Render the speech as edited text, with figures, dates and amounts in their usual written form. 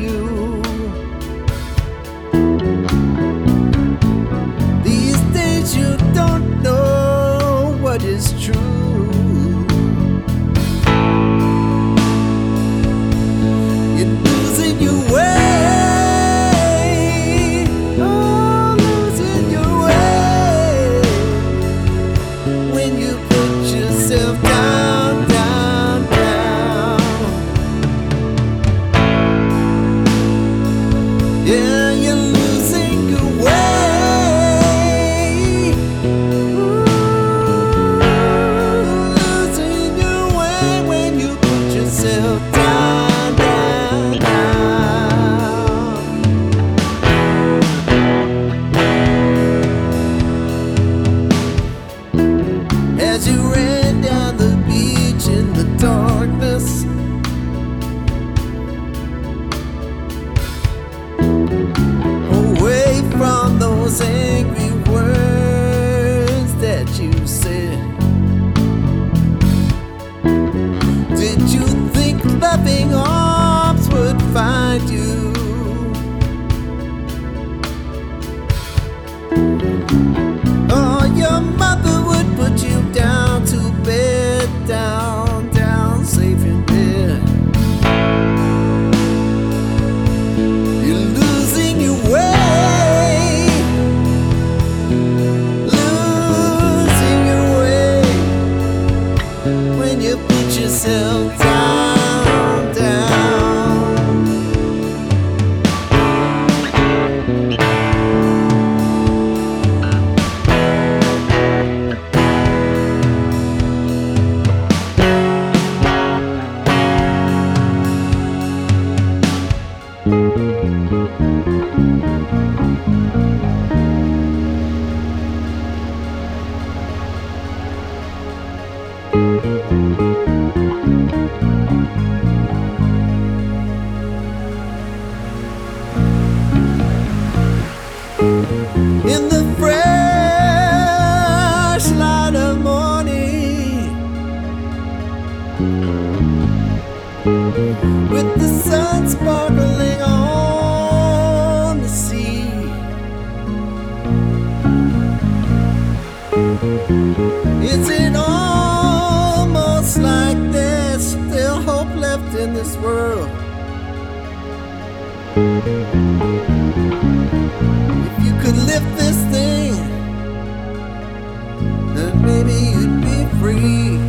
you. These days you don't know what is true. You're losing your way, oh, losing your way when you put yourself down, down, down. Yeah, you're losing your way. Ooh, losing your way when you put yourself down, down, down. As you ran down the beach in the darkness, away from those angry words that you said, did you think loving arms would find you? Oh, your mother would put you down to bed, down, down, safe in bed. You're losing your way, losing your way when you put yourself down, down. In the fresh light of morning, with the sun sparkling on the sea, is it almost like there's still hope left in this world? If you could lift this thing, then maybe you'd be free.